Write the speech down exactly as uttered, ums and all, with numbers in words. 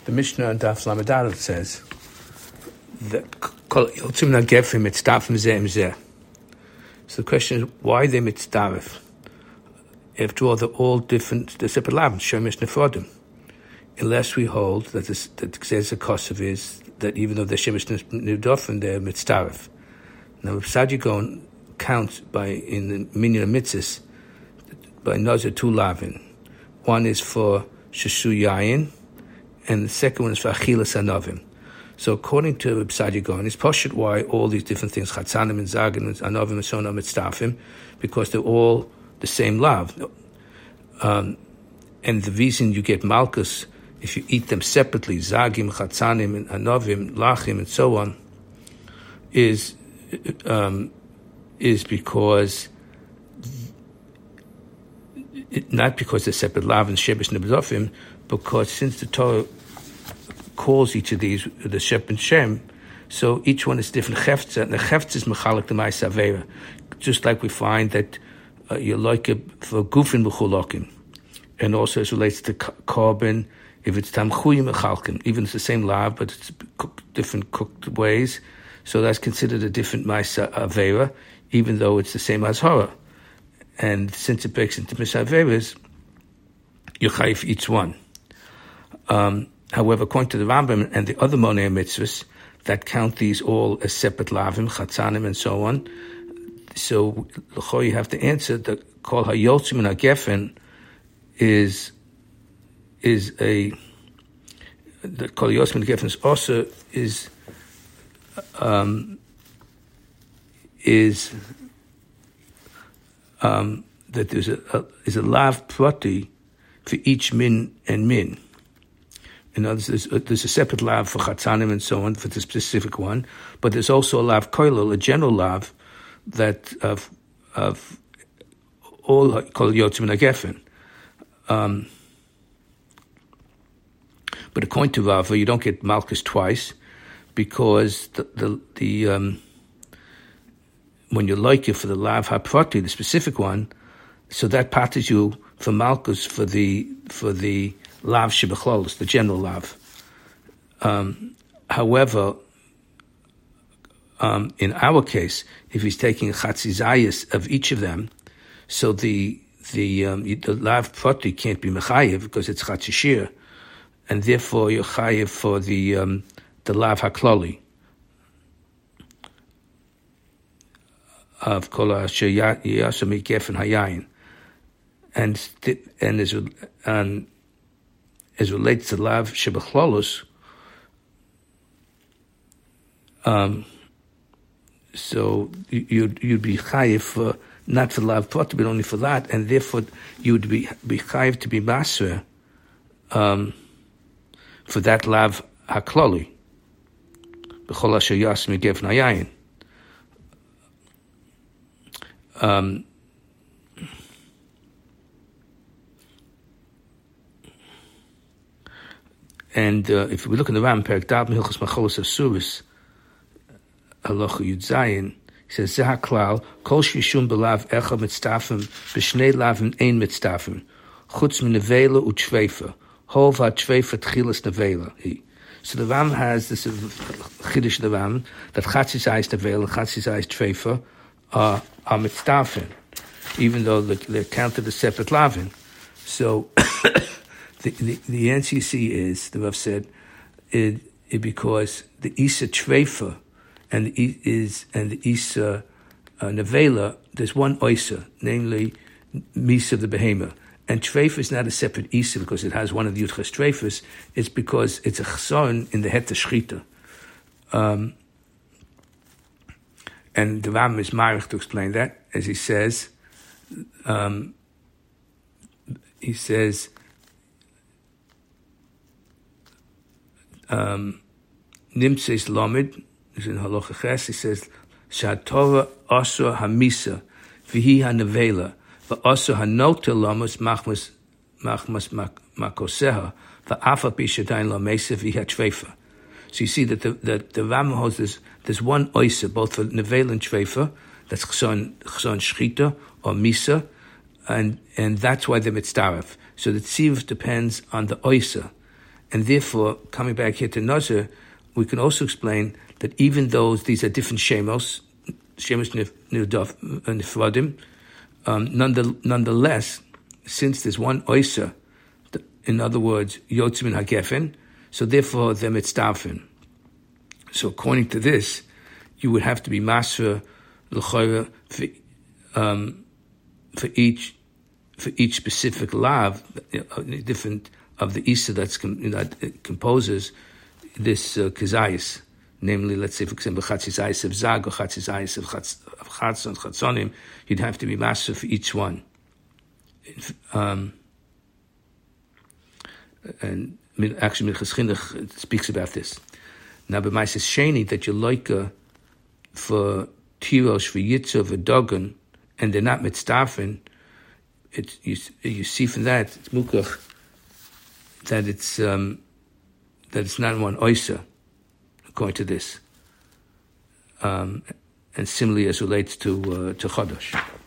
The Mishnah on Daf Lamed Aleph says that Kol Yotzim Nagefim Mitzdarfim Zeh Im Zeh. So the question is, why they mitzdarif? After all, they're all different. They're separate lavim. Shemesh Nefrodim. Unless we hold that this, that Gzez HaKosov is that even though they're Shemesh Nefrodim, they're mitzdarif. Now, if Sadi Gon counts by in the Minyan Mitzvahs by Nazir two lavin. One is for Sheshu Yayin, and the second one is for Achilas Anovim. So according to Reb Sadi Gon, it's poshut why all these different things, Chatzanim and Zagin and Anovim and so on, are mitzdarfim, because they're all the same lav. Um, and the reason you get malchus, if you eat them separately, Zagim, Chatzanim, and Anovim, Lachim, and so on, is um, is because it, not because they're separate lav and shebesh nebzofim, because since the Torah calls each of these the Shep and Shem, so each one is different cheftza, and the cheftza is mechalek the ma'aseh avera, just like we find that uh, you like it for gufin b'chulokim, and also as relates to carbon, if it's tamchuyim mechalkim, even it's the same lav, but it's cooked, different cooked ways, so that's considered a different ma'aseh avera, even though it's the same as hora. And since it breaks into ma'aseh averas, you chayif each one. Um, However, according to the Rambam and the other Monei mitzvahs that count these all as separate lavim, chatzanim, and so on, so l'chor you have to answer that kol hayotzim and hagefen is is a the kol hayotzim and hagefen is also is um, is um, that there's a, a is a lav prati for each min and min. In other words, there's a, there's a separate lav for chatzanim and so on for the specific one, but there's also a lav koilel, a general lav that of of all kol yotzim and hagefen. Um, but according to Rava, you don't get malchus twice because the the, the um, when you like it for the lav haprati, the specific one, so that parties you for malchus for the for the lav shebechlolos, the general lav. Um, however, um, in our case, if he's taking a chatzizayis of each of them, so the the um, the lav prati can't be mechayev because it's chatzishir, and therefore you're chayev for the um, the lav hakloli of kol sheyasam gefen hayayin, and and as and as relates to lav shebechlolos, um, so you'd you'd be chayiv for not for lav prati, but only for that, and therefore you would be be chayiv to be maser um, for that lav hakloli. B'chol asher yasmi gefen hayayin. Um, And uh, if we look in the Ram, Perek Dab Hilchos Macholos Asuris, Halacha Yud Zayin, he says, Zeh HaKlal, Kol Shishum B'lav Echa Mitztafim, B'shnei Lavim Ein Mitztafim, Chutz Min Nevela U'Tshveifa, Hov HaTshveifa Tchilas Nevela. So the Ram has this Chiddush the Ram, that Chatzizayis Nevela and Chatzizayis Tshveifa are, are Mitztafim, even though they're counted as separate Lavin. So, The, the, the answer you see is, the Rav said, it, it because the Isa Treifa and the is and the Isa uh, Nevela, there's one Isa, namely Misa of the Behema. And Treifa is not a separate Isa because it has one of the Yudchas Treifas, it's because it's a Chson in the Het Shchita. Um, and the Ram is Marich to explain that, as he says, um, he says, Um, Nimtzeis Lamed is in Halacha Ches. He says, "Shatorah asur hamisa, v'hi hanevela, v'asur hanota lamas machmas machmas makoseha, v'afa b'shadayin lamesa v'hi hatshveifa." So you see that the that the Ram holds this. There's one oisa both for nevela and shveifa. That's chson chson shchita or misa, and and that's why they're mitzdaref. So the tziv depends on the oisa. And therefore, coming back here to Nazir, we can also explain that even though these are different shemos, shemos nifradim, um, nonetheless, since there's one oisa, in other words, yotzim and hagefen, so therefore they're mitzdarfen. So according to this, you would have to be masra l'chayra for, um, for each for each specific lav, different of the isa that's that composes this uh, kazayis. Namely, let's say, for example, chatzizayis of zag or chatzizayis of chatzon, chatzonim, you'd have to be masra for each one. Um, and actually, Minchas Chinuch speaks about this. Now, b'mais is sheni that you like uh, for tirosh for yitzah for dogan, and they're not mitzdarfen. It you you see from that it's mukach that it's um, that it's not one oisa according to this, um, and similarly as relates to uh, to chodosh.